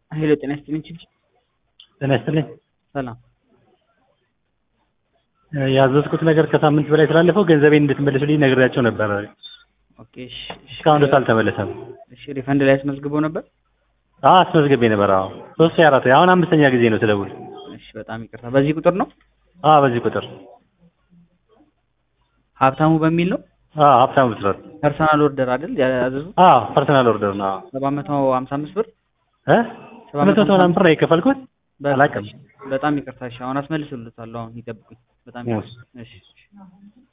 ሄሎ ጤና ይስጥልኝ ቺፕ ጤና ይስጥልኝ። ሰላም። ያዘዝኩት ነገር ከሳምንት በላይ ስላለፈው ገንዘቤን እንድትመልሱልኝ ነግሬያቸው ነበር። ኦኬ እስካሁን ድረስ አልተመለሰም። እሺ ሪፈንድ ላይ አስመዝግበው ነበር? አዎ አስመዝግቤ ነበር። አዎ 3 4 አሁን አምስተኛ ጊዜ ነው ስደውል። እሺ በጣም ይቅርታ። በዚህ ቁጥር ነው? አዎ በዚህ ቁጥር ሀብታሙ በሚል ነው? አዎ ሀብታሙ ብስራት። ፐርሰናል ኦርደር አይደል ያዘዙት? አዎ ፐርሰናል ኦርደር ነው። 755 ብር 700 ምናምን ብር ነው የከፈልኩት። አላውቅም። በጣም ይቅርታ። እሺ አሁን አስመልስልዎታለሁ። አሁን ይጠብቁኝ። በጣም ይቅርታ። እሺ